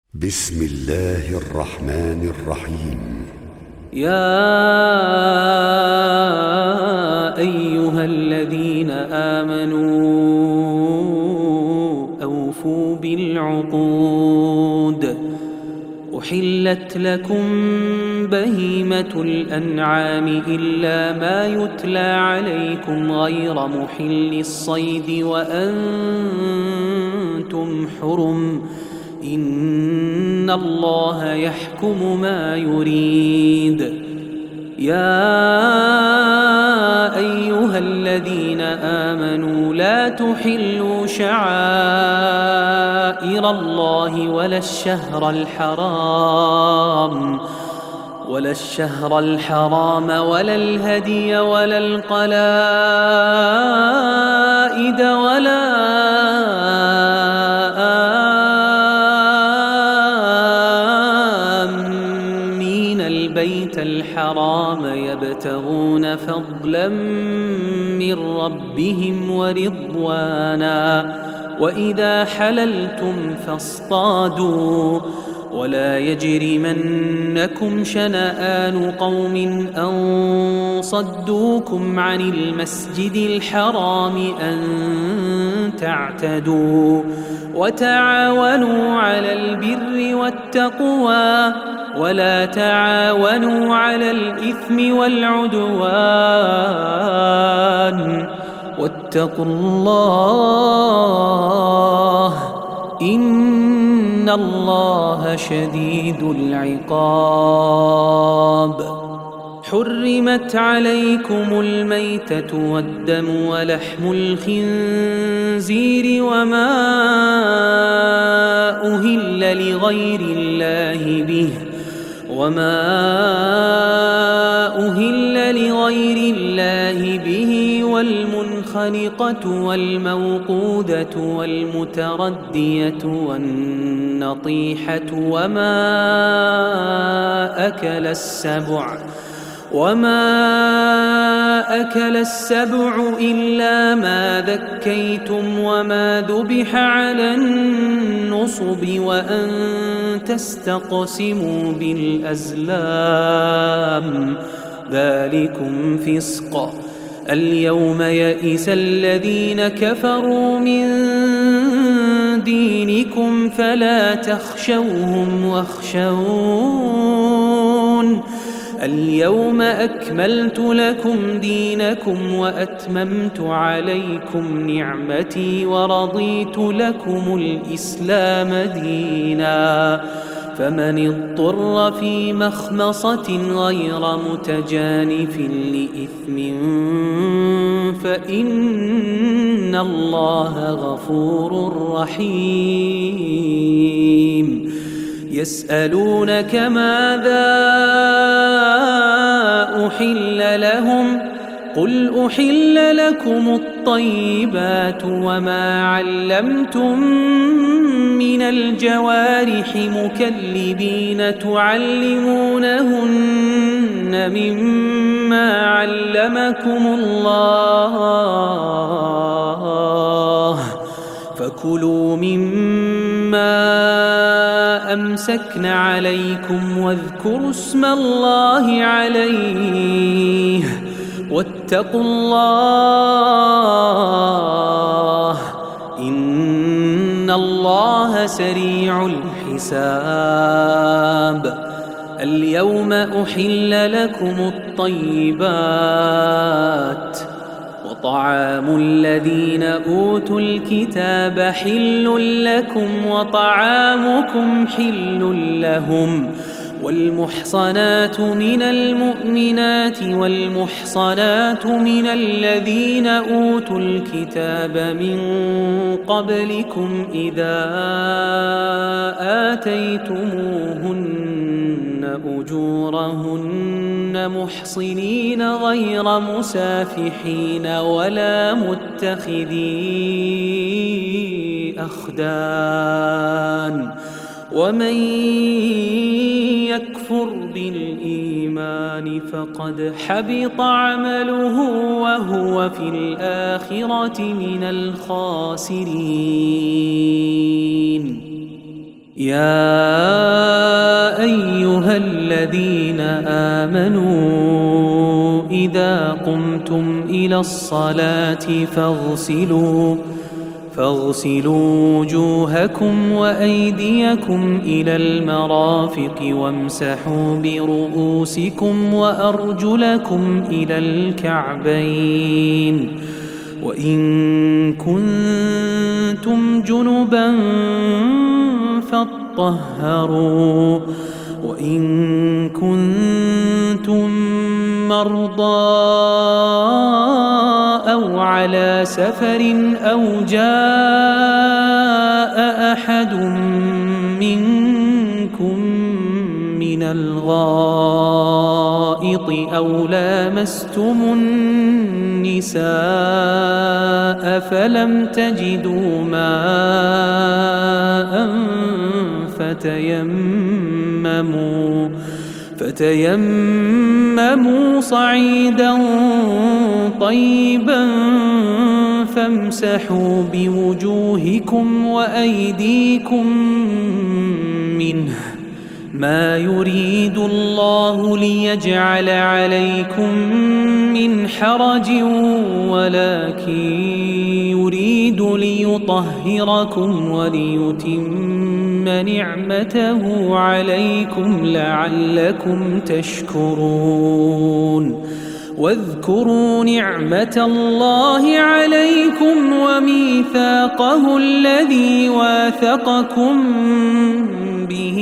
بسم الله الرحمن الرحيم. يا أيها الذين آمنوا أوفوا بالعقود. أحلت لكم بهيمة الأنعام إلا ما يتلى عليكم غير محل الصيد وأنتم حرم، إن الله يحكم ما يريد. يا أيها الذين آمنوا لا تحلوا شعائر الله ولا الشهر الحرام ولا الهدي ولا القلائد ولا آمين البيت الحرام يبتغون فضلا من ربهم ورضوانا، وإذا حللتم فاصطادوا، ولا يجرمنكم شنآن قوم أن صدوكم عن المسجد الحرام أن تعتدوا، وتعاونوا على البر والتقوى ولا تعاونوا على الإثم والعدوان، واتقوا الله إن الله شديد العقاب. حرمت عليكم الميتة والدم ولحم الخنزير وما أهل لغير الله به والمنخنقة والموقوذة والمتردية والنطيحة وما أكل السبع إلا ما ذكيتم وما ذبح على النصب وأن تستقسموا بالأزلام، ذلكم فسق. اليوم يئس الذين كفروا من دينكم فلا تخشوهم واخشون. اليوم أكملت لكم دينكم وأتممت عليكم نعمتي ورضيت لكم الإسلام دينا، فمن اضطر في مخمصة غير متجانف لإثم فإن الله غفور رحيم. يسألونك ماذا أحل لهم، قل أحل لكم الطيبات وما علمتم من الجوارح مكلبين تعلمونهن مما علمكم الله، فكلوا مما أمسكن عليكم واذكروا اسم الله عليه واتقوا الله إن الله سريع الحساب. اليوم أحل لكم الطيبات، وطعام الذين أوتوا الكتاب حل لكم وطعامكم حل لهم، والمحصنات من المؤمنات والمحصنات من الذين أوتوا الكتاب من قبلكم إذا آتيتموهن أجورهن محصنين غير مسافحين ولا متخذي أخدان، ومن يكفر بالإيمان فقد حبط عمله وهو في الآخرة من الخاسرين. يا أيها الذين آمنوا إذا قمتم إلى الصلاة فاغسلوا وجوهكم وأيديكم إلى المرافق وامسحوا برؤوسكم وأرجلكم إلى الكعبين وإن كنتم جنبا فاطهروا وإن كنتم مرضى أو على سفر أو جاء أحد منكم من الغائط أو لامستم النساء فلم تجدوا ماء فتيمموا صعيدا طيبا فامسحوا بوجوهكم وأيديكم منه ما يريد الله ليجعل عليكم من حرج ولكن يريد ليطهركم وليتم نعمته عليكم لعلكم تشكرون واذكروا نعمة الله عليكم وميثاقه الذي واثقكم به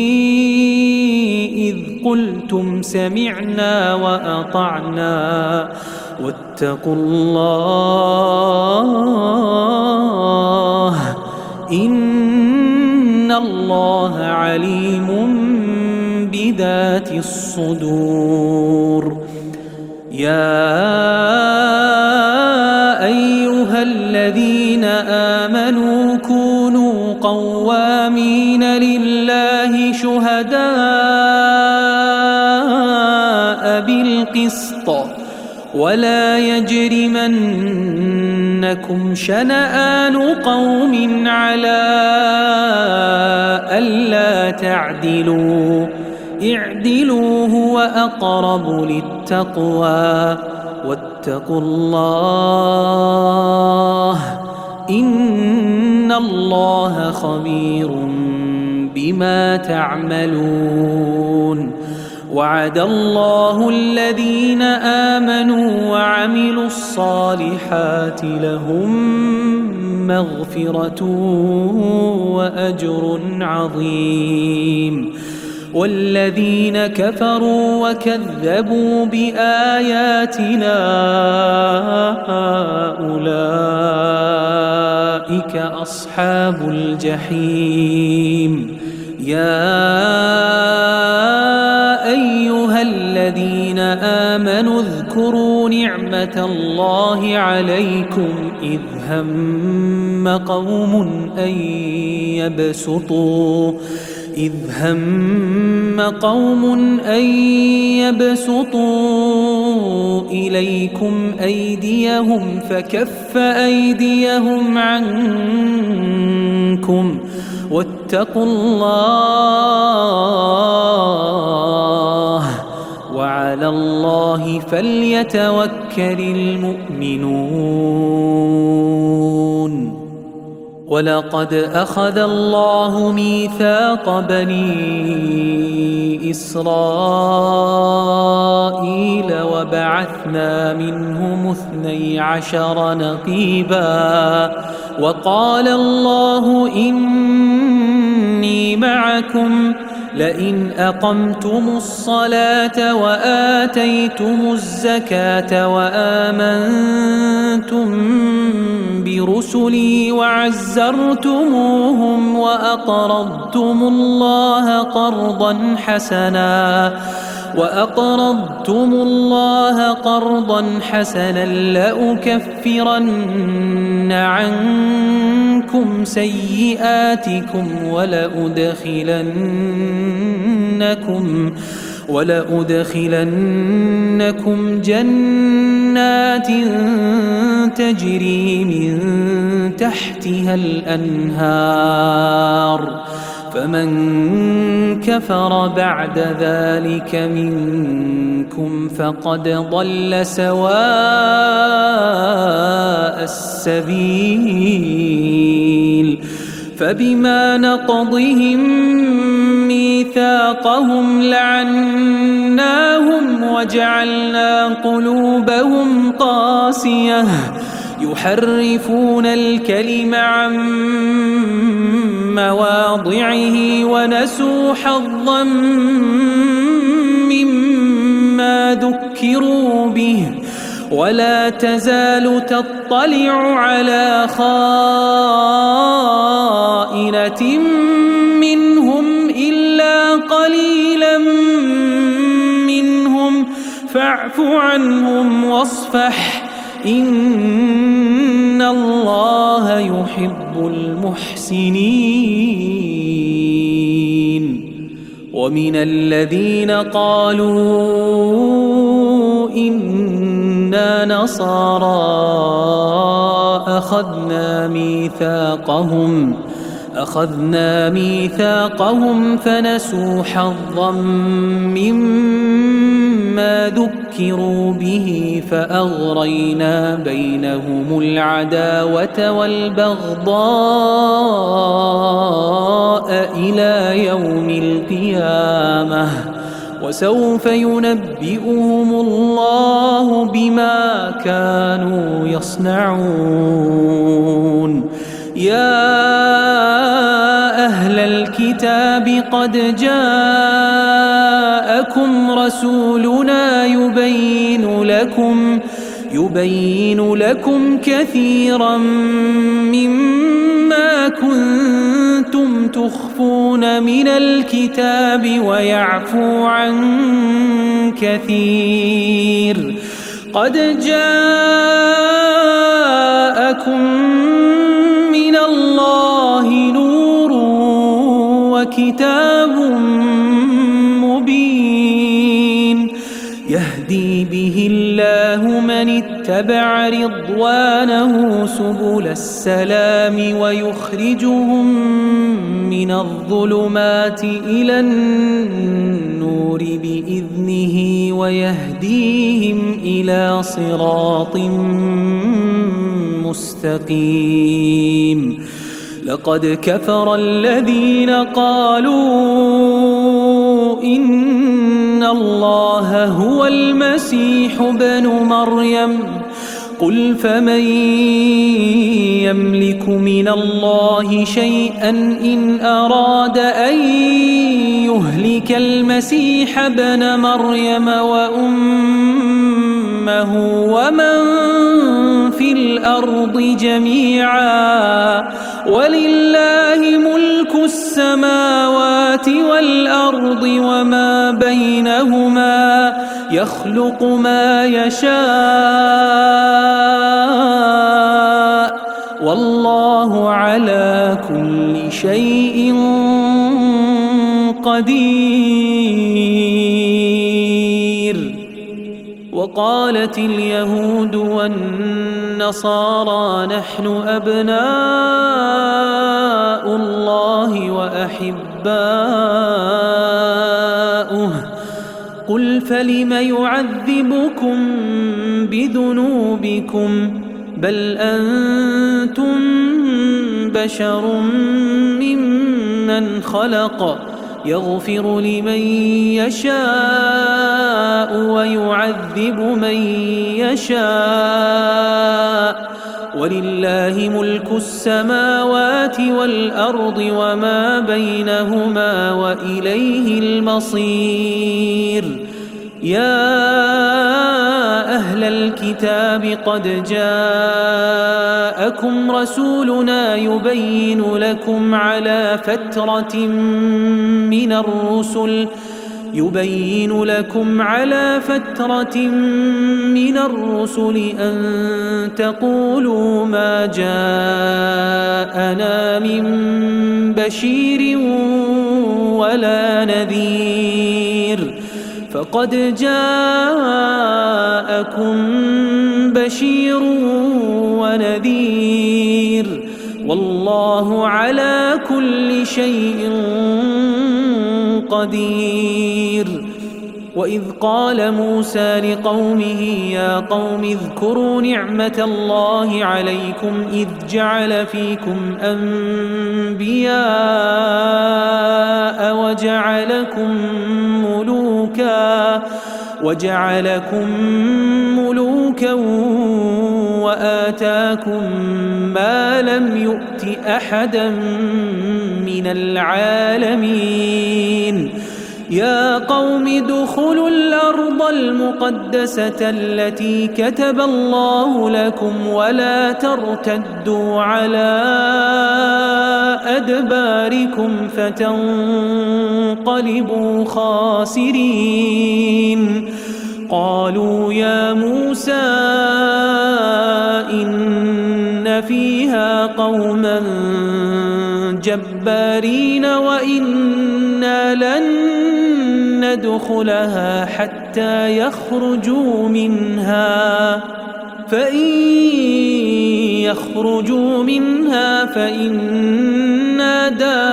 إذ قلتم سمعنا وأطعنا واتقوا الله إن الله عليم بذات الصدور يا أيها الذين آمنوا كونوا قوامين لله شهداء بالقسط ولا يجرمنكم شنآن قوم على ألا تعدلوا اعدلوا هو أقرب للتقوى واتقوا الله إن الله خبير بما تعملون وعد الله الذين آمنوا وعملوا الصالحات لهم مغفرة وأجر عظيم والذين كفروا وكذبوا بآياتنا أولئك أصحاب الجحيم يا أيها الذين آمنوا اذكروا نعمة الله عليكم إذ هم قوم أن يبسطوا إليكم أيديهم فكف أيديهم عنكم واتقوا الله وعلى الله فليتوكل المؤمنون ولقد أخذ الله ميثاق بني إسرائيل وبعثنا منهم 12 نقيبا وقال الله إني معكم لئن أقمتم الصلاة وآتيتم الزكاة وآمنتم برسلي وعزرتموهم وأقرضتم الله قرضا حسنا لأكفرن عنكم سيئاتكم ولأدخلنكم جنات تجري من تحتها الأنهار فمن كفر بعد ذلك منكم فقد ضل سواء السبيل فبما نقضهم ميثاقهم لعناهم وجعلنا قلوبهم قاسية يحرفون الكلم عن مواضعه ونسوا حظا مما ذكروا به ولا تزال تطلع على خائنة منهم إلا قليلا منهم فاعف عنهم واصفح إن الله يحب المحسنين ومن الذين قالوا إنا نصارى أخذنا ميثاقهم فنسوا حظا مما ذكروا به فأغرينا بينهم العداوة والبغضاء إلى يوم القيامة وسوف ينبئهم الله بما كانوا يصنعون يا أهل الكتاب قد جاءكم رسولنا يبين لكم كثيرا مما كنتم تخفون من الكتاب ويعفو عن كثير قد جاءكم من الله نور وكتاب مبين يهدي به الله من اتبع رضوانه سبل السلام ويخرجهم من الظلمات إلى النور بإذنه ويهديهم إلى صراط مستقيم لقد كفر الذين قالوا إن الله هو المسيح ابن مريم قل فمن يملك من الله شيئا إن أراد أن يهلك المسيح ابن مريم وأمه ومن في الأرض جميعا ولله ملك السماوات والأرض وما بينهما يخلق ما يشاء والله على كل شيء قدير وقالت اليهود والنصارى نحن أبناء الله وأحباؤه قل فلم يعذبكم بذنوبكم بل أنتم بشر ممن خلق يغفر لمن يشاء ويعذب من يشاء ولله ملك السماوات والأرض وما بينهما وإليه المصير يا أهل الكتاب قد جاءكم رسولنا يبين لكم على فترة من الرسل أن تقولوا ما جاءنا من بشير ولا نذير فقد جاءكم بشير ونذير والله على كل شيء قدير. وإذ قال موسى لقومه يا قوم اذكروا نعمة الله عليكم إذ جعل فيكم أنبياء وجعلكم ملوكا وآتاكم ما لم يؤت أحدا من العالمين. يا قوم ادخلوا الأرض المقدسة التي كتب الله لكم ولا ترتدوا على أدباركم فتنقلبوا خاسرين. قالوا يا موسى إن فيها قوما جبارين وإنا لن ندخلها حتى يخرجوا منها فإن يخرجوا منها فإنا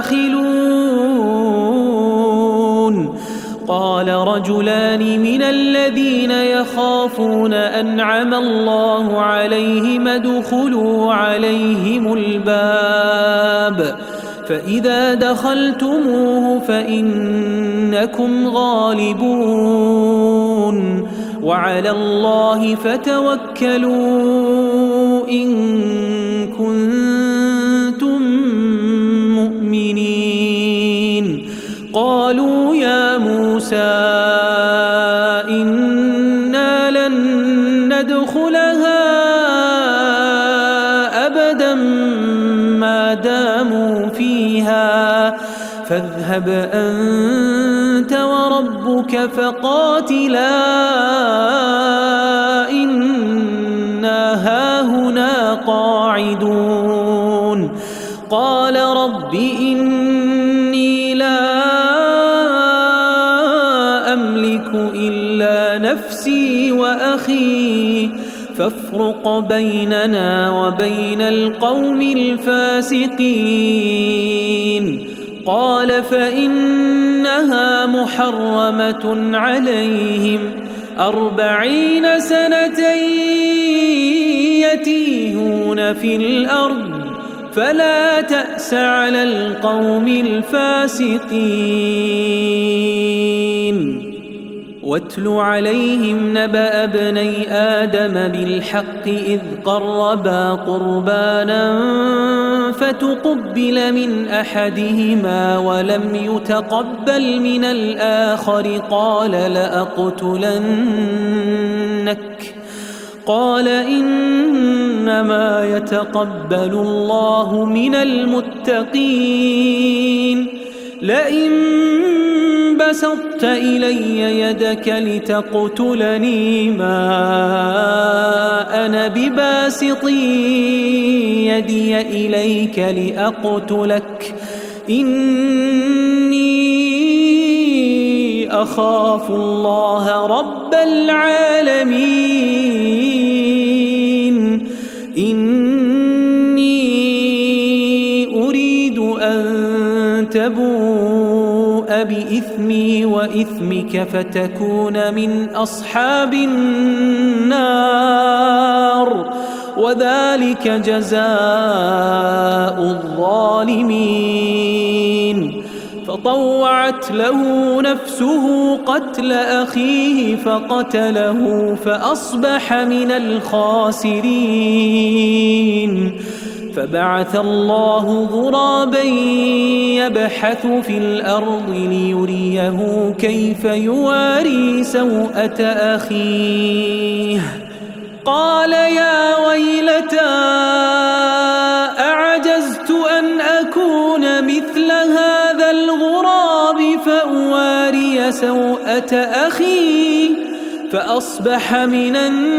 داخلون. قال رجلان من الذين يخافون أنعم الله عليهم ادخلوا عليهم الباب فإذا دخلتموه فإنكم غالبون وعلى الله فتوكلوا إن كنتم مؤمنين. قالوا يا موسى إنا لن ندخلها أبدا ما داموا فيها فاذهب أنت وربك فقاتلا إنا هاهنا قاعدون. قال رب إني لا أملك إلا نفسي وأخي فافرق بيننا وبين القوم الفاسقين. قال فإنها محرمة عليهم 40 سنة يتيهون في الأرض فلا تأس على القوم الفاسقين. واتل عليهم نبأ ابني آدم بالحق إذ قربا قربانا فتقبل من أحدهما ولم يتقبل من الآخر قال لأقتلنك. قال إنما يتقبل الله من المتقين. لئن بسطت إلي يدك لتقتلني ما أنا بباسط يدي إليك لأقتلك إني أخاف الله رب العالمين. إني أريد أن تبوء بإثمي وإثمك فتكون من أصحاب النار وذلك جزاء الظالمين. فطوعت له نفسه قتل أخيه فقتله فأصبح من الخاسرين. فبعث الله غرابا يبحث في الأرض ليريه كيف يواري سوءة أخيه. قال يا ويلتى أعجزت أن أكون مثل هذا الغراب فأواري سوءة أخي فأصبح من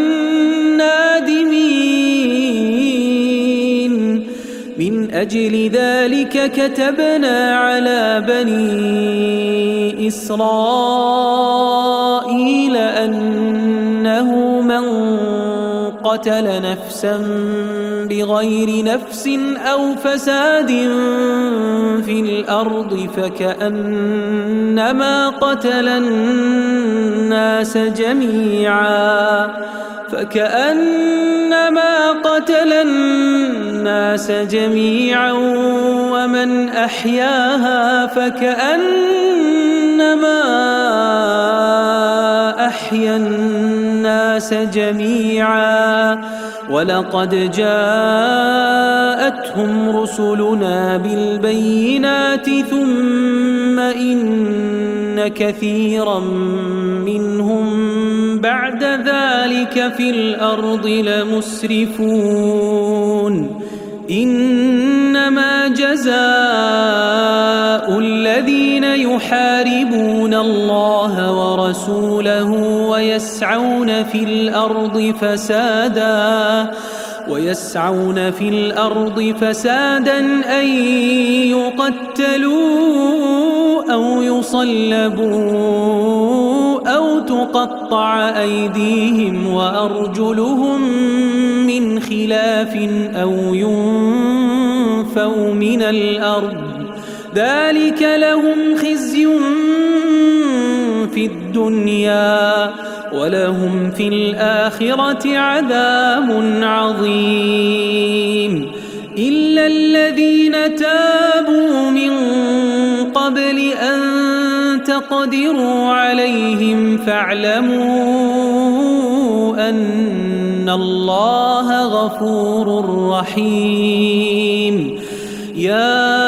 النادمين. من أجل ذلك كتبنا على بني إسرائيل أنه من قتل نفسا بغير نفس أو فساد في الأرض فكأنما قتل الناس جميعا ومن أحياها فكأنما أحيا الناس جميعا ولقد جاءتهم رسلنا بالبينات ثم إن كثيرا منهم بعد ذلك في الأرض لمسرفون إنما جزاء الذين يحاربون الله ورسوله ويسعون في الأرض فسادا أن يقتلوا أو يصلبوا أو تقطع أيديهم وأرجلهم من خلاف أو ينفوا من الأرض ذلك لهم خزي في الدنيا ولهم في الآخرة عذاب عظيم إلا الذين تابوا من قبل أن تقدروا عليهم فاعلموا أن الله غفور رحيم يا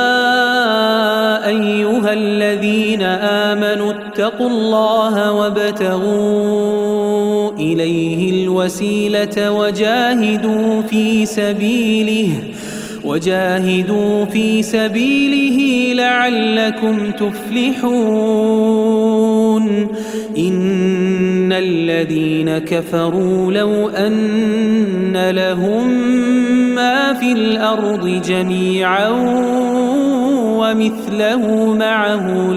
أيها الذين آمنوا اتقوا الله وابتغوا إليه الوسيلة وجاهدوا في سبيله لعلكم تفلحون إن الذين كفروا لو أن لهم ما في الأرض جميعا ومثله معه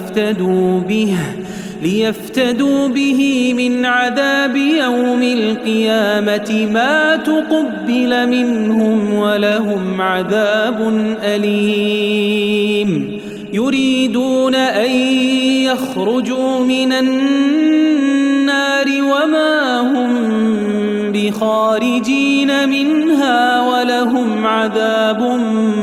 ليفتدوا به من عذاب يوم القيامة ما تقبل منهم ولهم عذاب أليم يريدون أن يخرجوا من النار وما هم بخارجين منها ولهم عذاب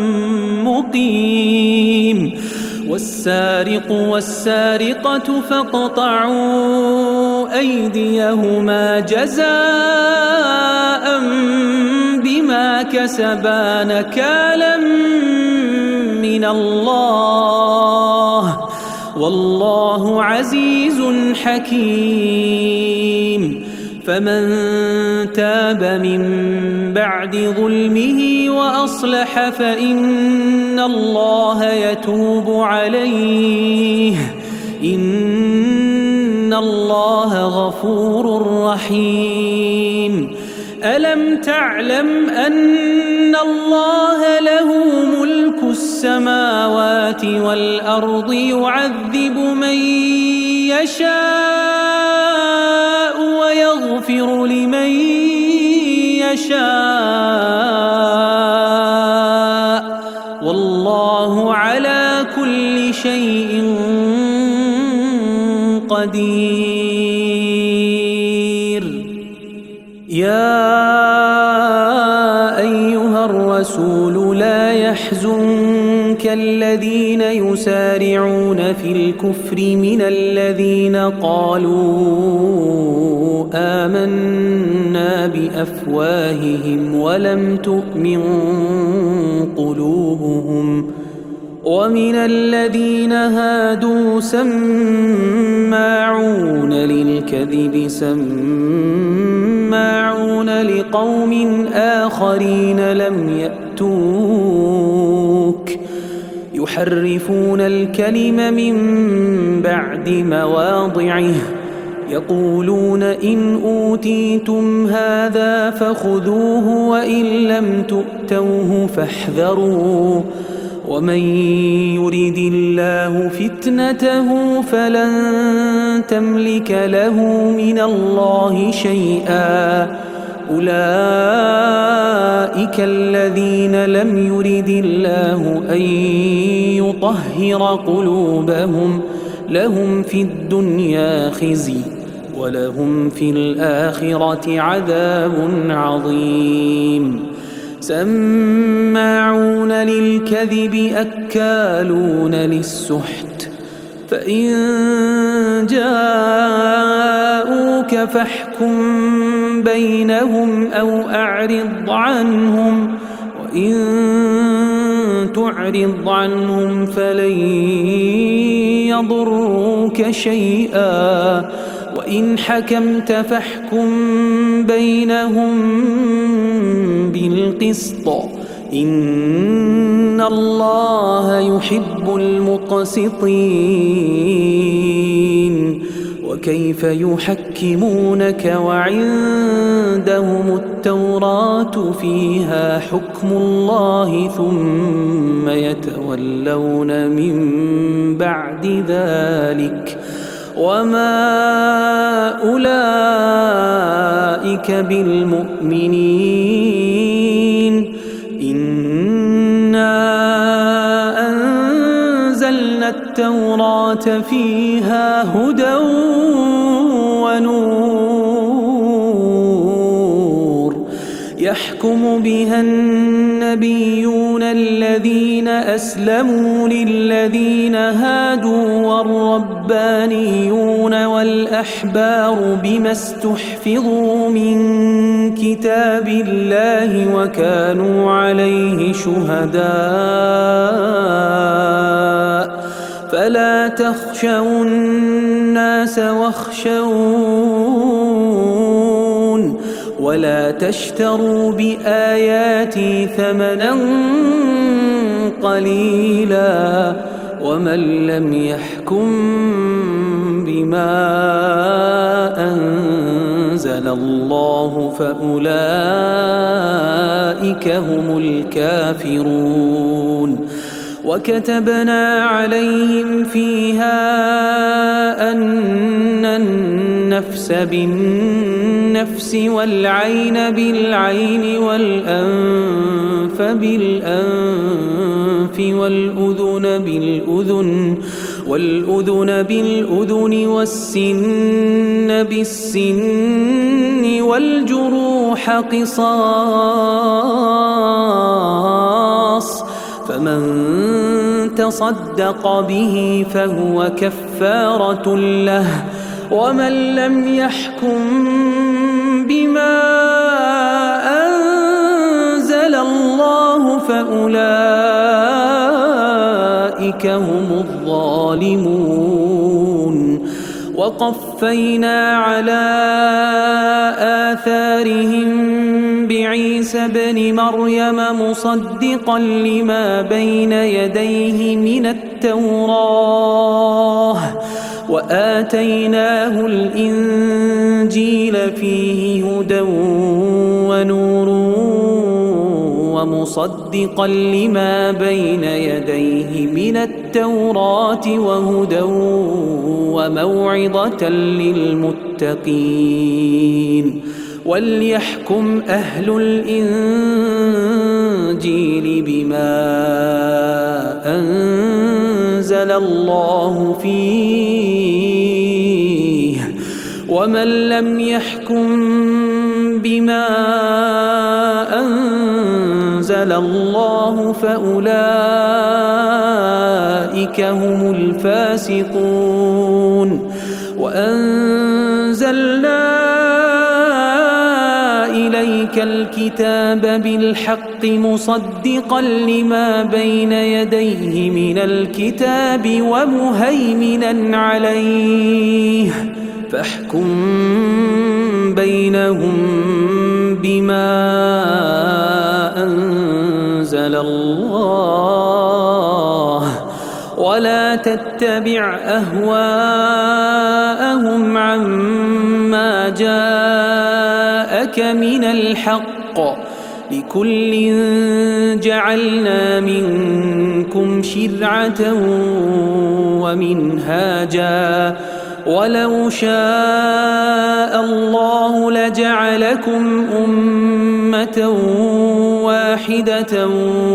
مقيم والسارق والسارقة فاقطعوا أيديهما جزاء بما كسبا نكالا من الله والله عزيز حكيم فمن تاب من بعد ظلمه وأصلح فإن الله يتوب عليه إن الله غفور رحيم ألم تعلم أن الله له ملك السماوات والأرض يعذب من يشاء ويغفر لمن يشاء والله على كل شيء قدير يا أيها الرسول لا يحزنك الذين يسارعون في الكفر من الذين قالوا آمنا بأفواههم ولم تؤمن قلوبهم ومن الذين هادوا سماعون للكذب سماعون لقوم آخرين لم يأتوك يحرفون الكلم من بعد مواضعه يقولون إن أوتيتم هذا فخذوه وإن لم تؤتوه فاحذروا ومن يرد الله فتنته فلن تملك له من الله شيئا أولئك الذين لم يرد الله أن يطهر قلوبهم لهم في الدنيا خزي ولهم في الآخرة عذاب عظيم سماعون للكذب أكالون للسحت فإن جاءوك فاحكم بينهم أو أعرض عنهم وإن تعرض عنهم فلن يضروك شيئا وإن حكمت فاحكم بينهم بالقسط إن الله يحب المقسطين وكيف يحكمونك وعندهم التوراة فيها حكم الله ثم يتولون من بعد ذلك وما أولئك بالمؤمنين إنا أنزلنا التوراة فيها هدى ونور يحكم بها النبيون الذين أسلموا للذين هادوا والربانيون والأحبار بما استحفظوا من كتاب الله وكانوا عليه شهداء فلا تخشوا الناس واخشون ولا تشتروا بآياتي ثمنا قليلا ومن لم يحكم بما أنزل الله فأولئك هم الكافرون وكتبنا عليهم فيها أن النفس بالنفس والعين بالعين والأنف بالأنف والأذن بالأذن والسن بالسن والجروح قصاص فمن تصدق به فهو كفارة له ومن لم يحكم بما أنزل الله فأولئك هم الظالمون وقفينا على آثارهم بعيسى ابن مريم مصدقا لما بين يديه من التوراة وآتيناه الإنجيل فيه هدى ونور ومصدقا لما بين يديه من التوراة وهدى وموعظة للمتقين وليحكم أهل الإنجيل بما أنزل الله فيه ومن لم يحكم بما أنزل الله فأولئك هم الفاسقون وأنزلنا إليك الكتاب بالحق مصدقا لما بين يديه من الكتاب ومهيمنا عليه فاحكم بينهم بما أنزل الله ولا تتبع أهواءهم عما جاءك من الحق لكل جعلنا منكم شرعة ومنهاجا ولو شاء الله لجعلكم أمة واحدة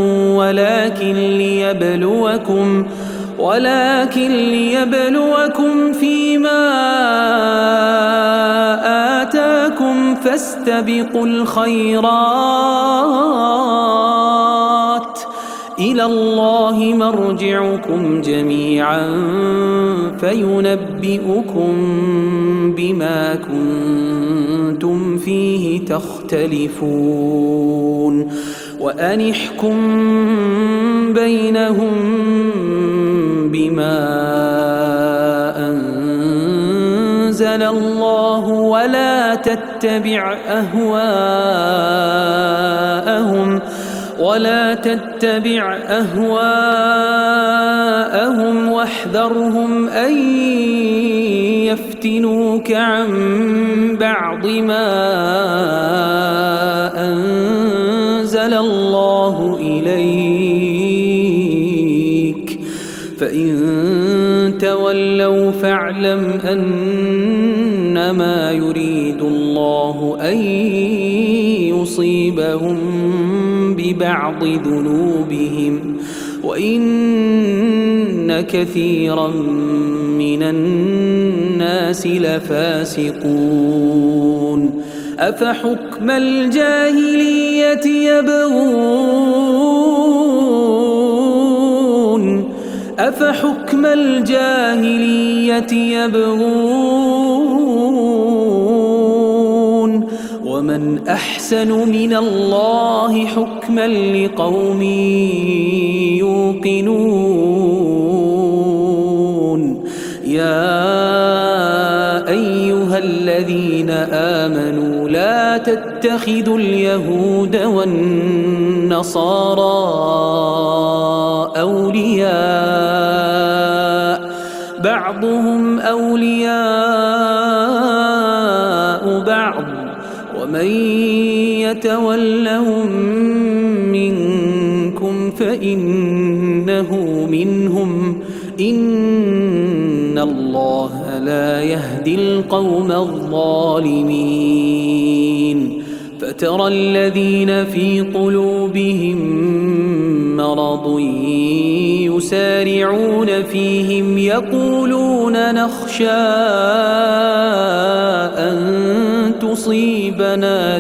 ولكن ليبلوكم فيما آتاكم فاستبقوا الخيرات إلى الله مرجعكم جميعا فينبئكم بما كنتم فيه تختلفون وأن احكم بينهم بما أنزل الله ولا تتبع أهواءهم واحذرهم أن يفتنوك عن بعض ما أنزل الله إليك فإن تولوا فاعلم أنما يريد الله أن يصيبهم ببعض ذنوبهم وإن كثيرا من الناس لفاسقون أفحكم الجاهلية يبغون ومن أحسن من الله حكما لقوم يوقنون يا أيها الذين آمنوا لا تتخذوا اليهود والنصارى أولياء بعضهم أولياء بعض ومن يتولهم منكم فإنه منهم إن الله لا يهدي القوم الظالمين فترى الذين في قلوبهم مرض يسارعون فيهم يقولون نخشى أن تصيبنا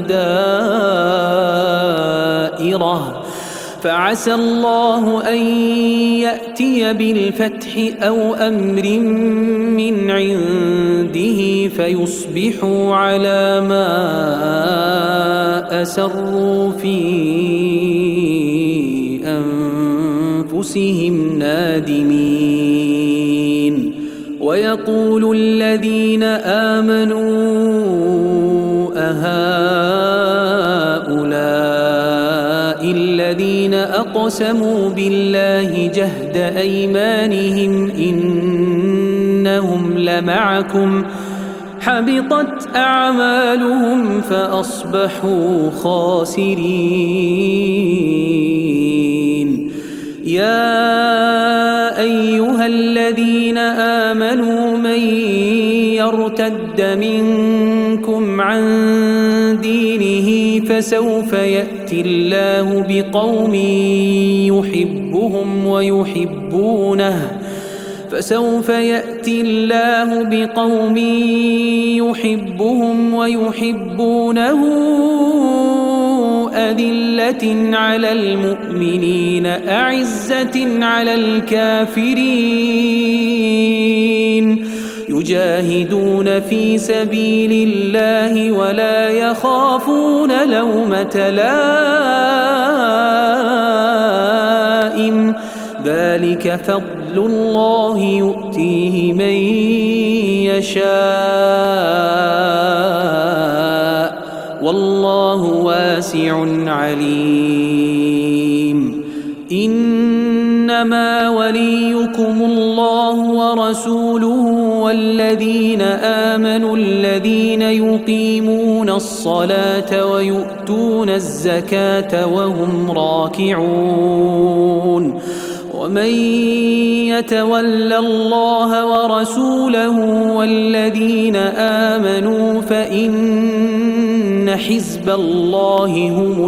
دائرة فعسى الله أن يأتي بالفتح أو أمر من عنده فيصبحوا على ما أسروا في أنفسهم نادمين ويقول الذين آمنوا أهؤلاء الذين أقسموا بالله جهد أيمانهم إنهم لمعكم حبطت أعمالهم فأصبحوا خاسرين يا أيها الذين آمنوا من يرتد منكم عن دينه فسوف يأتي الله بقوم يحبهم ويحبونه أذلة على المؤمنين أعزة على الكافرين يجاهدون في سبيل الله ولا يخافون لومة لائم ذلك فضل الله يؤتيه من يشاء والله واسع عليم إنما وليكم الله ورسوله والذين آمنوا الذين يقيمون الصلاة ويؤتون الزكاة وهم راكعون ومن يتول الله ورسوله والذين آمنوا فإن حزب الله هم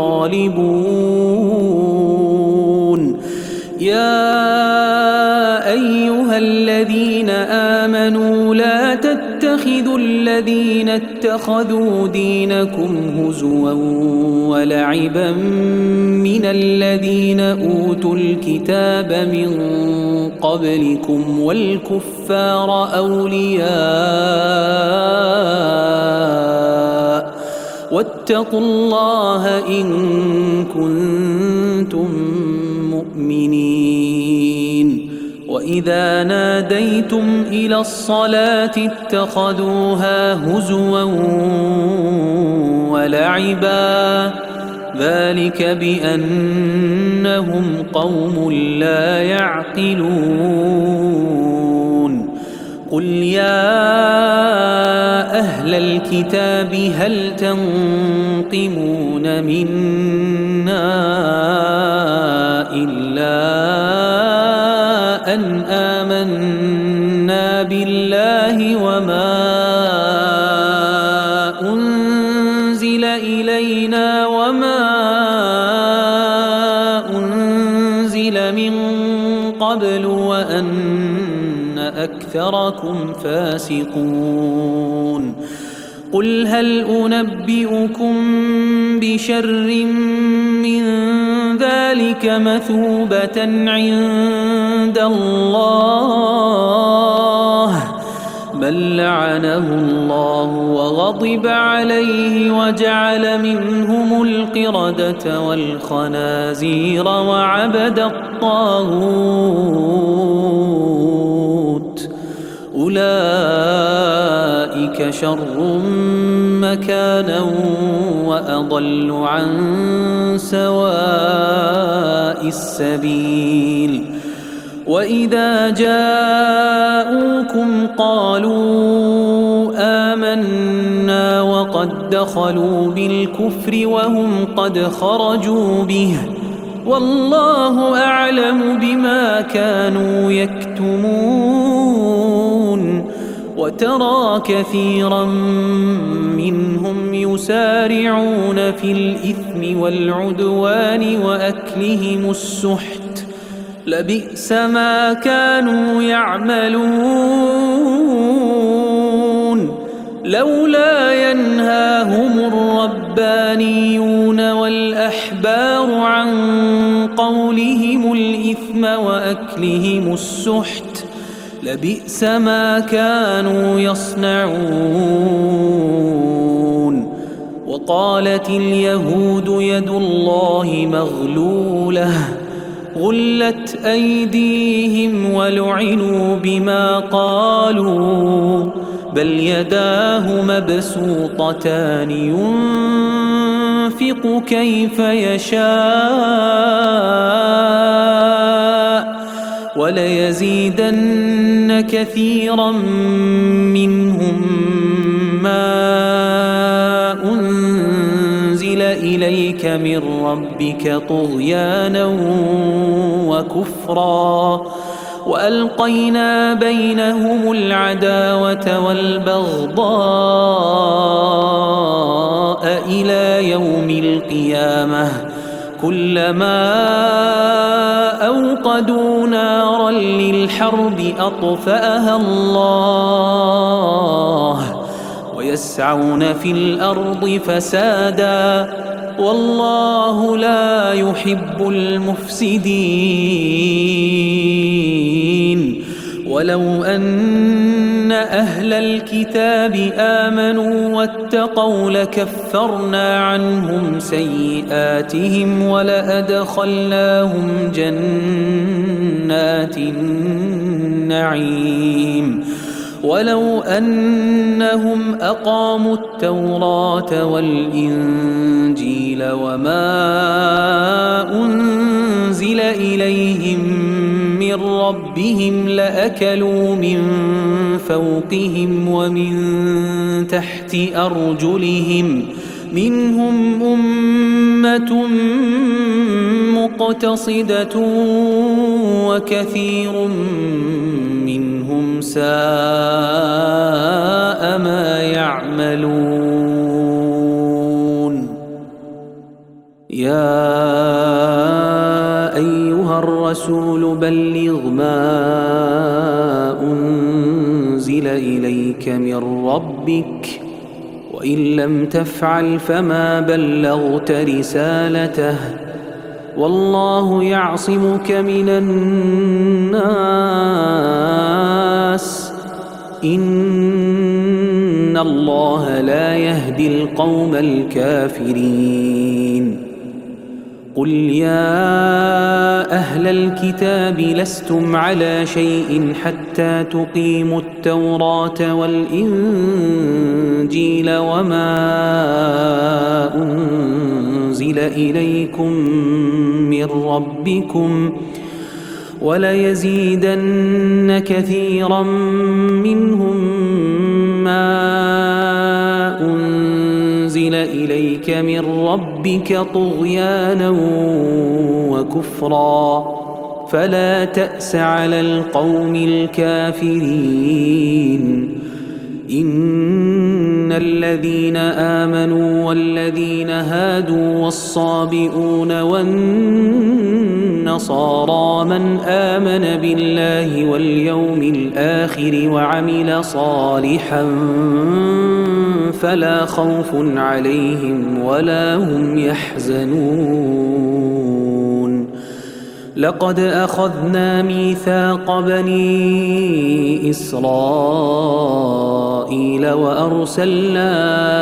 الغالبون. يا أيها الذين آمنوا لا تتخذوا الذين اتخذوا دينكم هزوا ولعبا من الذين أوتوا الكتاب من قبلكم والكفار أولياء واتقوا الله إن كنتم مؤمنين. وإذا ناديتم إلى الصلاة اتخذوها هزوا ولعبا ذلك بأنهم قوم لا يعقلون. قل يا أهل الكتاب هل تنقمون منا إلا أن آمنا بالله وما أنزل إلينا وما أنزل من قبل وأن أكثركم فاسقون. قل هل أنبئكم بشر من ذلك مثوبة عند الله بل لعنه الله وغضب عليه وجعل منهم القردة والخنازير وعبد الطاغوت أولئك شر مكانا وأضل عن سواء السبيل. وإذا جاءوكم قالوا آمنا وقد دخلوا بالكفر وهم قد خرجوا به والله أعلم بما كانوا يكتمون. وترى كثيرا منهم يسارعون في الإثم والعدوان وأكلهم السحت لبئس ما كانوا يعملون. لولا ينهاهم الربانيون والأحبار عن قولهم الإثم وأكلهم السحت لبئس ما كانوا يصنعون. وقالت اليهود يد الله مغلولة غلت أيديهم ولعنوا بما قالوا بل يداه مبسوطتان ينفق كيف يشاء وليزيدن كثيرا منهم ما أنزل إليك من ربك طغيانا وكفرا وألقينا بينهم العداوة والبغضاء إلى يوم القيامة كلما أوقدوا نارا للحرب أطفأها الله ويسعون في الأرض فسادا والله لا يحب المفسدين. ولو أن أهل الكتاب آمنوا واتقوا لكفرنا عنهم سيئاتهم ولأدخلناهم جنات النعيم. ولو أنهم أقاموا التوراة والإنجيل وما أنزل إليهم من ربهم لأكلوا من فوقهم ومن تحت أرجلهم منهم أمة مقتصدة وكثير منهم ساء ما يعملون. يا أيها الرسول بلغ ما أنزل إليك من ربك، وإن لم تفعل فما بلغت رسالته، والله يعصمك من الناس، إن الله لا يهدي القوم الكافرين. قل يا أهل الكتاب لستم على شيء حتى تقيموا التوراة والإنجيل وما أنزل إليكم من ربكم، وليزيدن كثيرا منهم ما أنزل إليك من ربك طغيانا وكفرا، فلا تأس على القوم الكافرين. إن الذين آمنوا والذين هادوا والصابئون والنصارى من آمن بالله واليوم الآخر وعمل صالحا فلا خوف عليهم ولا هم يحزنون. لقد أخذنا ميثاق بني إسرائيل وأرسلنا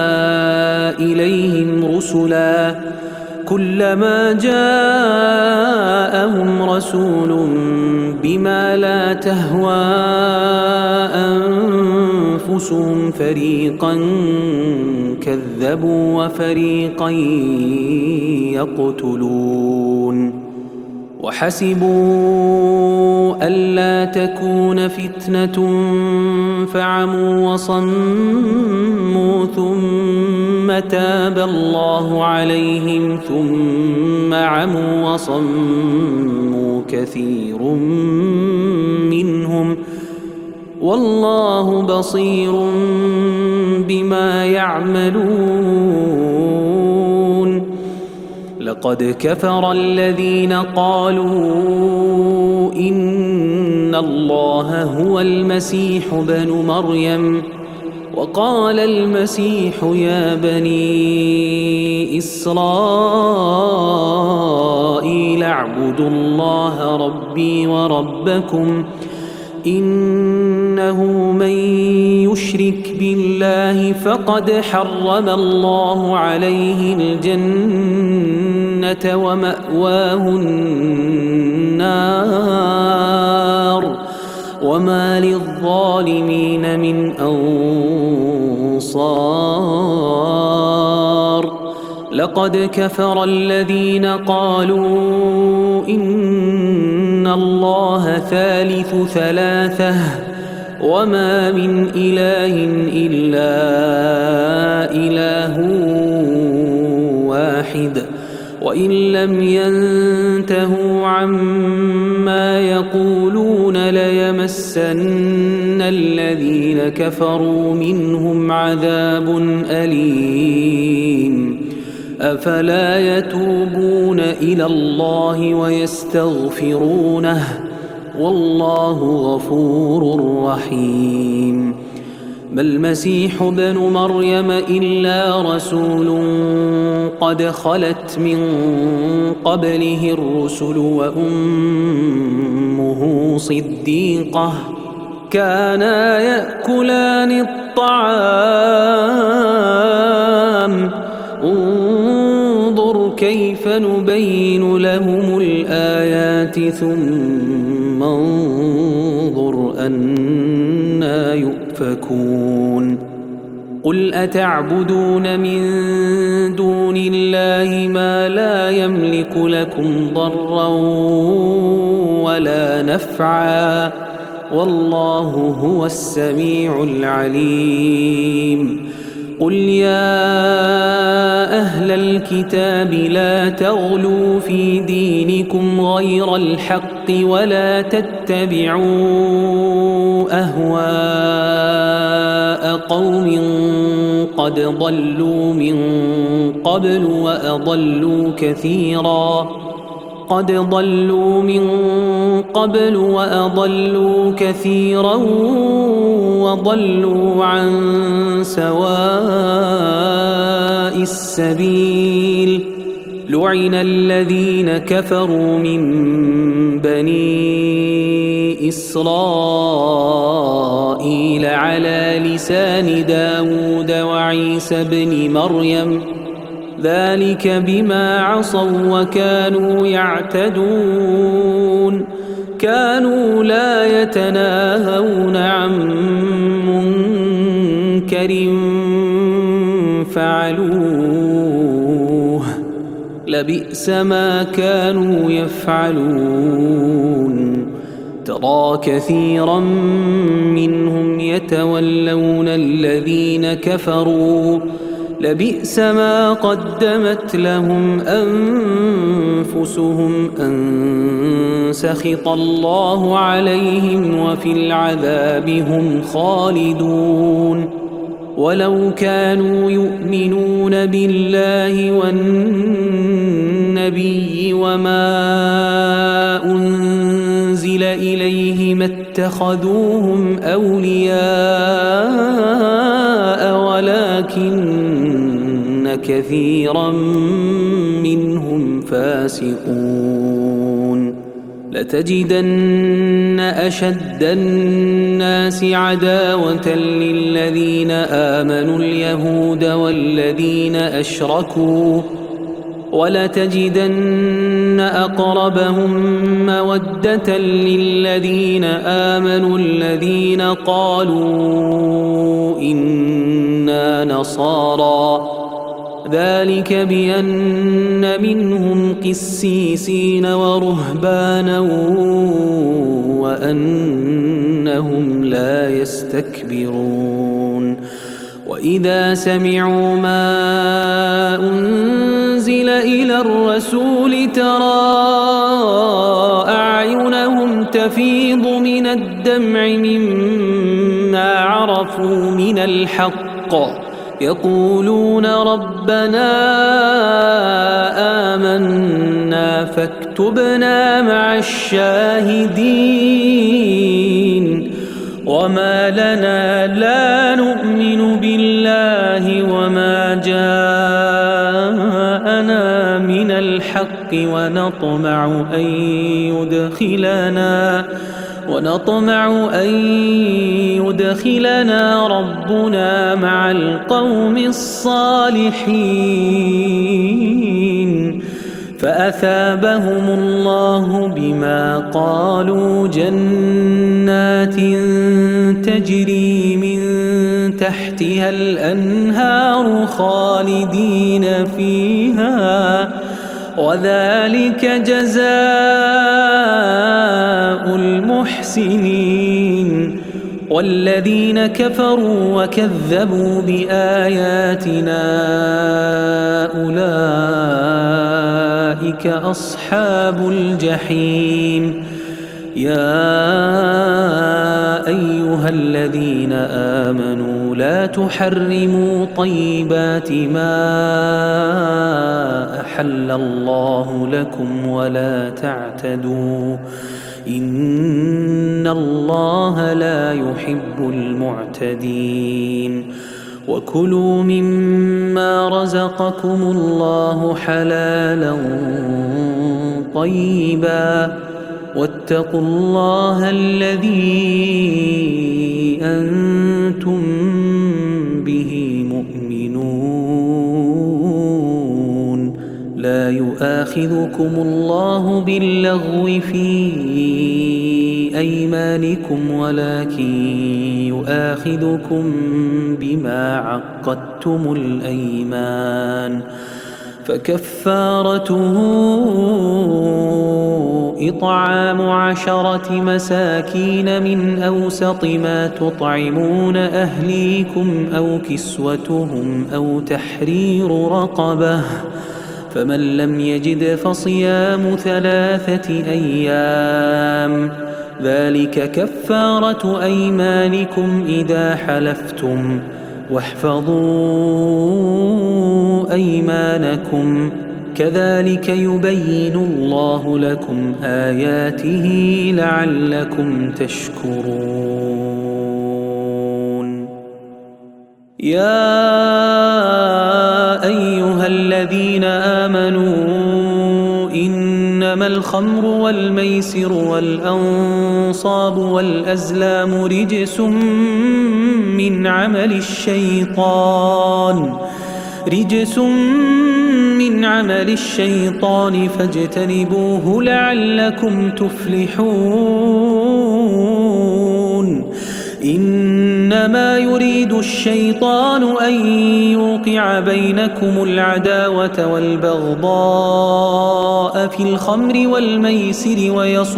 إليهم رسلا، كلما جاءهم رسول بما لا تهوى أنفسهم فريقا كذبوا وفريقا يقتلون. وحسبوا ألا تكون فتنة فعموا وصموا ثم تاب الله عليهم ثم عموا وصموا كثير منهم، والله بصير بما يعملون. لقد كفر الذين قالوا إن الله هو المسيح بن مريم، وقال المسيح يا بني إسرائيل اعبدوا الله ربي وربكم، إنه من يشرك بالله فقد حرم الله عليه الجنة ومأواه النار وما للظالمين من أنصار. لقد كفر الذين قالوا إن الله ثالث ثلاثة وما من إله إلا إله واحد، وإن لم ينتهوا عما يقولون ليمسن الذين كفروا منهم عذاب أليم. أفلا يتوبون إلى الله ويستغفرونه والله غفور رحيم. ما المسيح بن مريم إلا رسول قد خلت من قبله الرسل وأمه صديقة، كانا يأكلان الطعام. انظر كيف نبين لهم الآيات ثم انظر أنى يؤفكون. قل أتعبدون من دون الله ما لا يملك لكم ضرا ولا نفعا والله هو السميع العليم. قل يا أهل الكتاب لا تغلوا في دينكم غير الحق ولا تتبعوا أهواء قوم قد ضلوا من قبل وأضلوا كثيرا وضلوا عن سواء السبيل لعن الذين كفروا من بني إسرائيل على لسان داود وعيسى بن مريم ذلك بما عصوا وكانوا يعتدون كانوا لا يتناهون عن منكر فعلوه لبئس ما كانوا يفعلون ترى كثيرا منهم يتولون الذين كفروا لبئس ما قدمت لهم أنفسهم أن سخط الله عليهم وفي العذاب هم خالدون ولو كانوا يؤمنون بالله والنبي وما أنزل إليه ما اتخذوهم أولياء ولكن كثيرا منهم فاسقون لتجدن أشد الناس عداوة للذين آمنوا اليهود والذين أشركوا ولتجدن أقربهم مودة للذين آمنوا الذين قالوا إنا نصارى ذلك بأن منهم قسيسين ورهبانا وأنهم لا يستكبرون وإذا سمعوا ما أنزل إلى الرسول ترى أعينهم تفيض من الدمع مما عرفوا من الحق يقولون ربنا آمنا فاكتبنا مع الشاهدين وما لنا لا نؤمن بالله وما جاءنا من الحق ونطمع أن يدخلنا ربنا مع القوم الصالحين فأثابهم الله بما قالوا جنات تجري من تحتها الأنهار خالدين فيها وذلك جزاء المحسنين والذين كفروا وكذبوا بآياتنا أولئك أصحاب الجحيم يا أيها الذين آمنوا لا تحرموا طيبات ما أحل الله لكم ولا تعتدوا إن الله لا يحب المعتدين وكلوا مما رزقكم الله حلالا طيبا واتقوا الله الذي أنتم به مؤمنون لا يؤاخذكم الله باللغو في أيمانكم ولكن يؤاخذكم بما عقدتم الأيمان فكفارته إطعام 10 مساكين من أوسط ما تطعمون أهليكم أو كسوتهم أو تحرير رقبة، فمن لم يجد فصيام 3 أيام، ذلك كفارة أيمانكم إذا حلفتم، واحفظوا أيمانكم، كذلك يبين الله لكم آياته لعلكم تشكرون. يا أيها الذين آمنوا إنما الخمر والميسر والأنصاب والأزلام رجس من عمل الشيطان فاجتنبوه لعلكم تفلحون. إنما يريد الشيطان أن يوقع بينكم العداوة والبغضاء في الخمر والميسر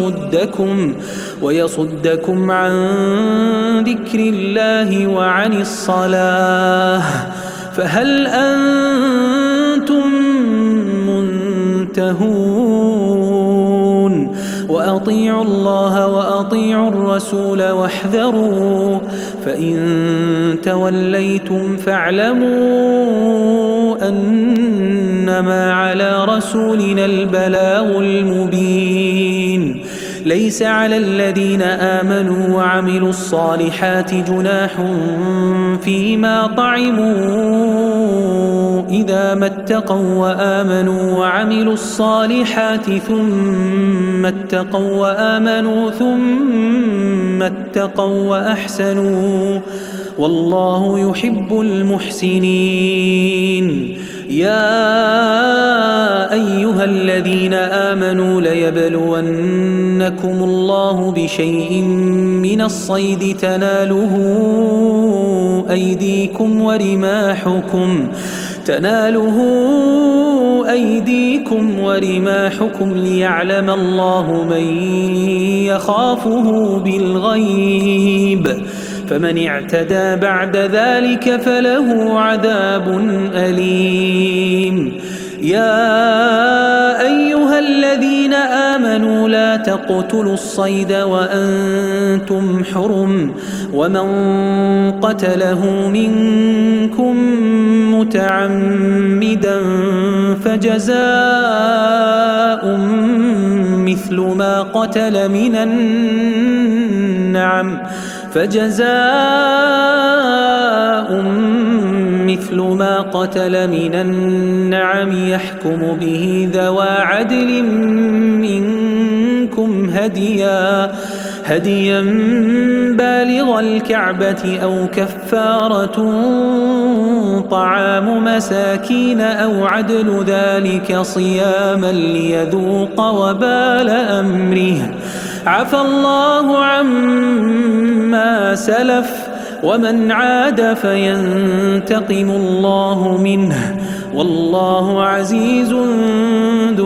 ويصدكم عن ذكر الله وعن الصلاة، فهل أنتم منتهون؟ وأطيعوا الله وأطيعوا الرسول واحذروا، فإن توليتم فاعلموا أنما على رسولنا البلاغ المبين. ليس على الذين آمنوا وعملوا الصالحات جناح فيما طعموا إذا ما اتقوا وآمنوا وعملوا الصالحات ثم اتقوا وأحسنوا، والله يحب المحسنين. يا أيها الذين آمنوا ليبلونكم الله بشيء من الصيد تناله أيديكم ورماحكم ليعلم الله من يخافه بالغيب، فمن اعتدى بعد ذلك فله عذاب أليم. يا أيها الذين آمنوا لا تقتلوا الصيد وأنتم حرم، ومن قتله منكم متعمدا فجزاء مثل ما قتل من النعم يحكم به ذوى عدل منكم هديا بالغ الكعبة أو كفارة طعام مساكين أو عدل ذلك صياما ليذوق وبال أمره. عفى الله عما سلف، ومن عاد فينتقم الله منه، والله عزيز ذو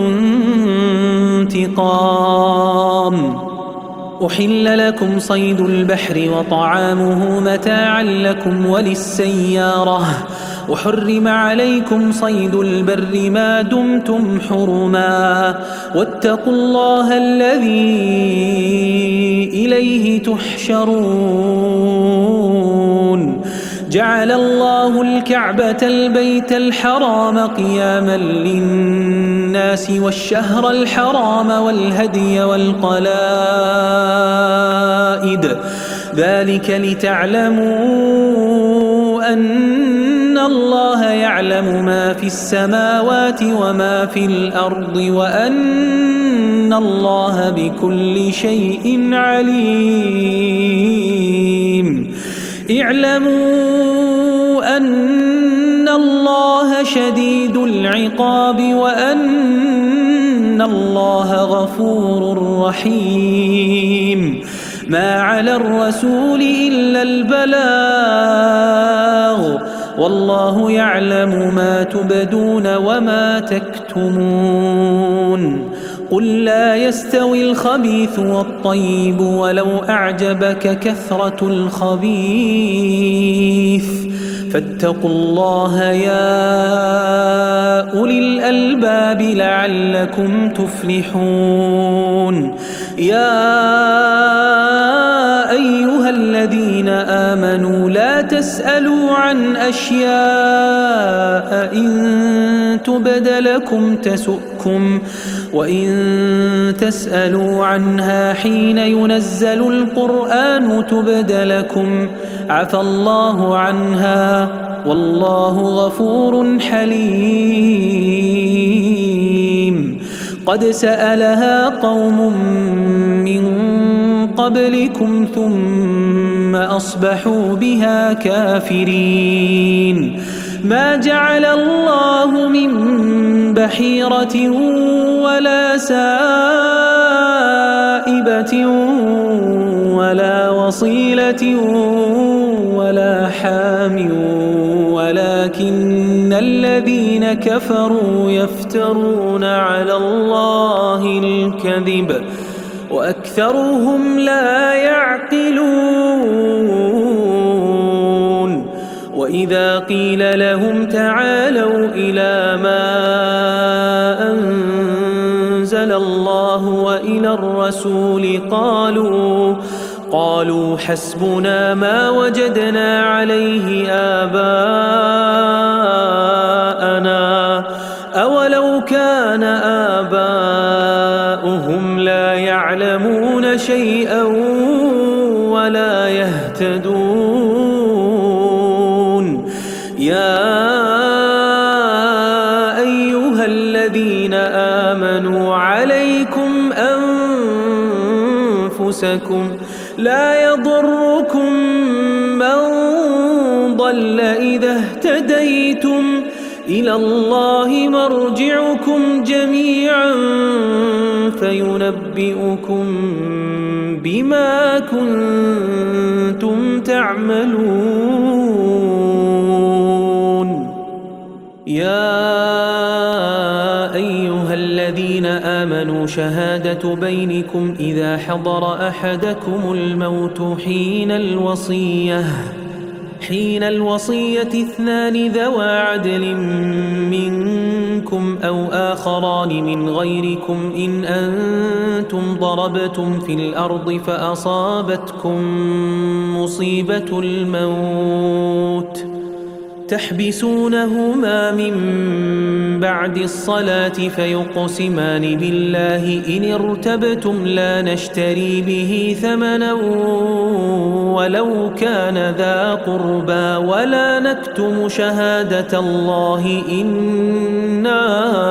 انتقام. أحل لكم صيد البحر وطعامه متاعا لكم وللسيارة، وحرم عليكم صيد البر ما دمتم حرما، واتقوا الله الذي إليه تحشرون. جعل الله الكعبة البيت الحرام قياما للناس والشهر الحرام والهدي والقلائد، ذلك لتعلموا أن الله يعلم ما في السماوات وما في الأرض، وأن الله بكل شيء عليم. اعلموا أن الله شديد العقاب، وأن الله غفور رحيم. ما على الرسول إلا البلاغ، والله يعلم ما تبدون وما تكتمون قل لا يستوي الخبيث والطيب ولو أعجبك كثرة الخبيث فاتقوا الله يا أولي الألباب لعلكم تفلحون يا أيها الذين آمنوا لا تسألوا عن أشياء إن تبد لكم تسؤكم وإن تسألوا عنها حين ينزل القرآن تبد لكم عفى الله عنها والله غفور حليم قد سألها قوم من قبلكم ثم أصبحوا بها كافرين ما جعل الله من بحيرة ولا سائبة ولا وصيلة ولا حام ولكن الذين كفروا يفترون على الله الكذب وأكثرهم لا يعقلون وإذا قيل لهم تعالوا إلى ما أنزل الله وإلى الرسول قالوا حسبنا ما وجدنا عليه آباءنا أولو كان آباؤهم لا يعلمون شيئا ولا يهتدون يا أيها الذين آمنوا عليكم أنفسكم لا يضركم من ضل إذا اهتديتم إلى الله مرجعكم جميعا فينبئكم بما كنتم تعملون يا أيها الذين آمنوا شهادة بينكم إذا حضر أحدكم الموت حين الوصية اثنان ذوى عدل منكم أو آخران من غيركم إن أنتم ضربتم في الأرض فأصابتكم مصيبة الموت تحبسونهما من بعد الصلاة فيقسمان بالله إن ارتبتم لا نشتري به ثمنا ولو كان ذا قربى ولا نكتم شهادة الله إنا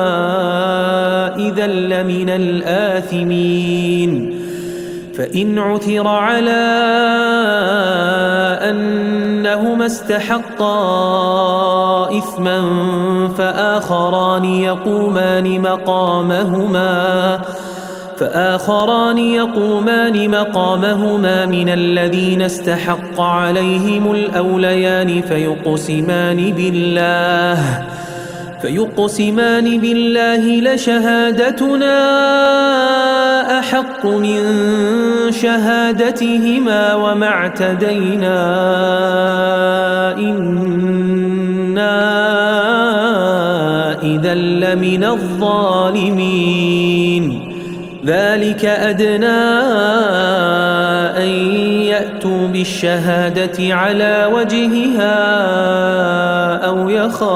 إذا لمن الآثمين فإن عثر على أنهما استحقا إثما فآخران يقومان مقامهما من الذين استحق عليهم الأوليان فيقسمان بالله لشهادتنا أحق من شهادتهما وما اعتدينا إنا إذا لمن الظالمين ذلك أدنى أن يأتوا بالشهادة على وجهها أو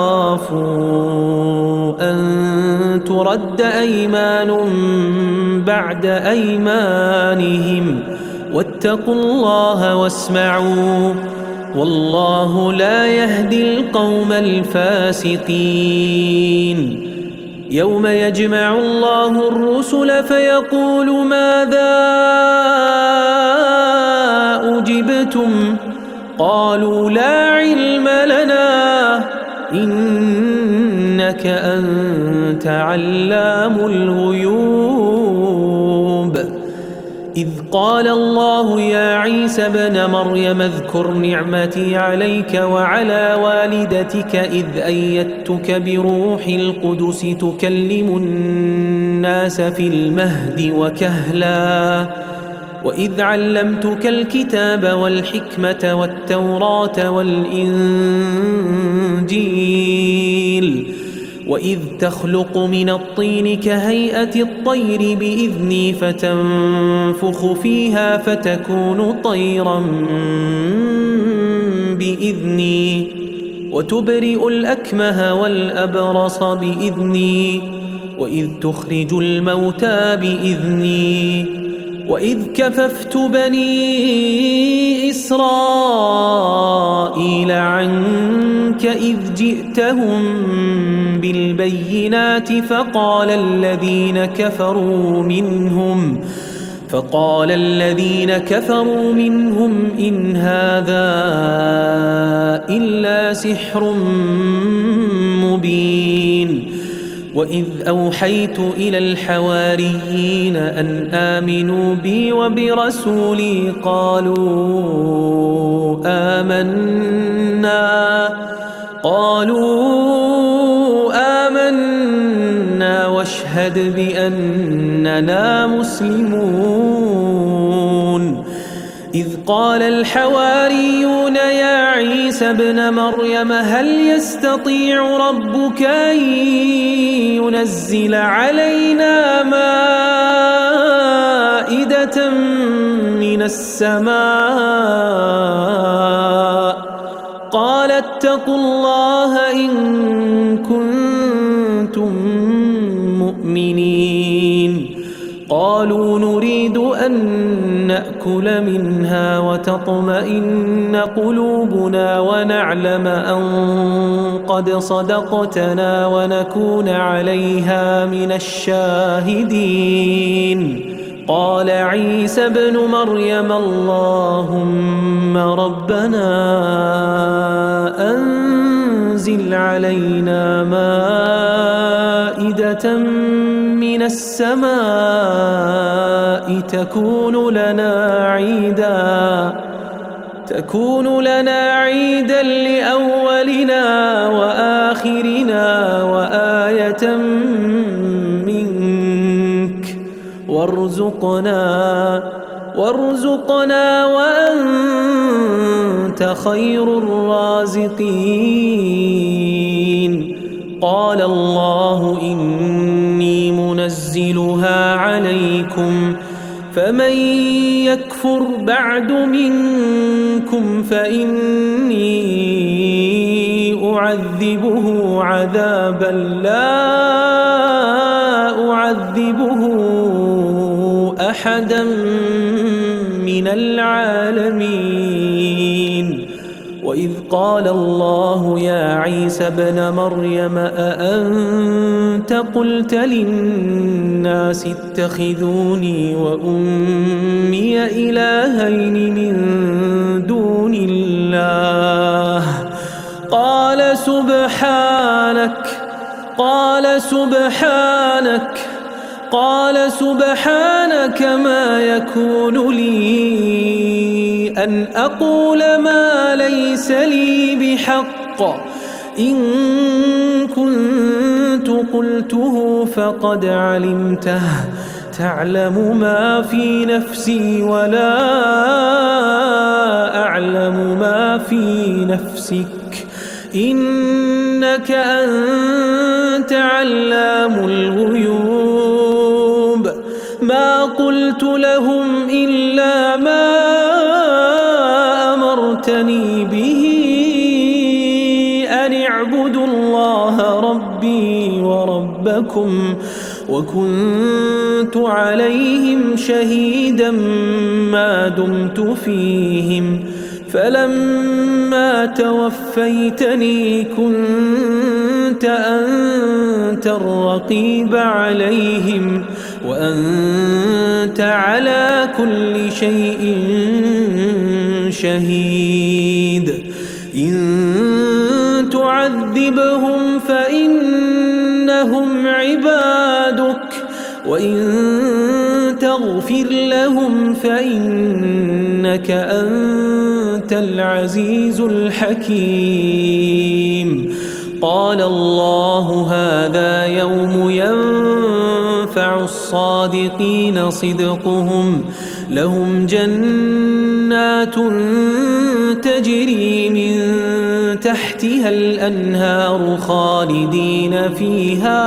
يخافوا أن ترد أيمان بعد أيمانهم واتقوا الله واسمعوا والله لا يهدي القوم الفاسقين يوم يجمع الله الرسل فيقول ماذا أجبتم قالوا لا علم لنا إنك أنت علام الغيوب إذ قال الله يا عيسى ابن مريم اذكر نعمتي عليك وعلى والدتك إذ أيدتك بروح القدس تكلم الناس في المهد وكهلا وإذ علمتك الكتاب والحكمة والتوراة والإنجيل وإذ تخلق من الطين كهيئة الطير بإذني فتنفخ فيها فتكون طيرا بإذني وتبرئ الأكمه والأبرص بإذني وإذ تخرج الموتى بإذني وإذ كففت بني إسرائيل عنك إذ جئتهم بالبينات فقال الذين كفروا منهم إن هذا إلا سحر مبين وإذ أوحيت إلى الحواريين أن آمنوا بي وبرسولي قالوا آمنا واشهد بأننا مسلمون إذ قال الحواريون يا عيسى ابن مريم هل يستطيع ربك أن ينزل علينا مائدة من السماء قال اتقوا الله إن كنتم مؤمنين قالوا نريد أن نأكل منها وتطمئن قلوبنا ونعلم أن قد صدقتنا ونكون عليها من الشاهدين قال عيسى ابن مريم اللهم ربنا أنزل علينا مائدة من السماء تكون لنا عيدا لأولنا وآخرنا وآية منك وارزقنا وأنت خير الرازقين قال الله إني منزلها عليكم فمن يكفر بعد منكم فإني أعذبه عذابا لا أعذبه أحدا من العالمين وإذ قال الله يا عيسى ابن مريم أأنت قلت للناس اتخذوني وأمي إلهين من دون الله قال سبحانك ما يكون لي أن أقول ما ليس لي بحق إن كنت قلته فقد علمته تعلم ما في نفسي ولا أعلم ما في نفسك إنك أنت علام الغيوب ما قلت لهم إلا ما أمرتني به أن اعبدوا الله ربي وربكم وكنت عليهم شهيدا ما دمت فيهم فلما توفيتني كنت أنت الرقيب عليهم وأنت على كل شيء شهيد إن تعذبهم فإنهم عبادك وإن فاستغفر لهم فإنك أنت العزيز الحكيم. قال الله هذا يوم ينفع الصادقين صدقهم، لهم جنات تجري من تحتها الأنهار خالدين فيها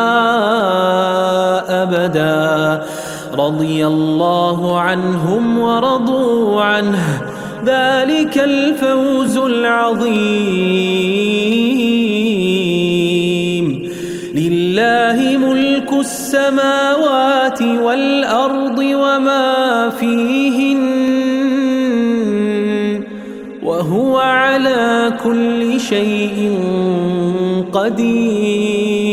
أبدا، رضي الله عنهم ورضوا عنه، ذلك الفوز العظيم. لله ملك السماوات والأرض وما فيهن، وهو على كل شيء قدير.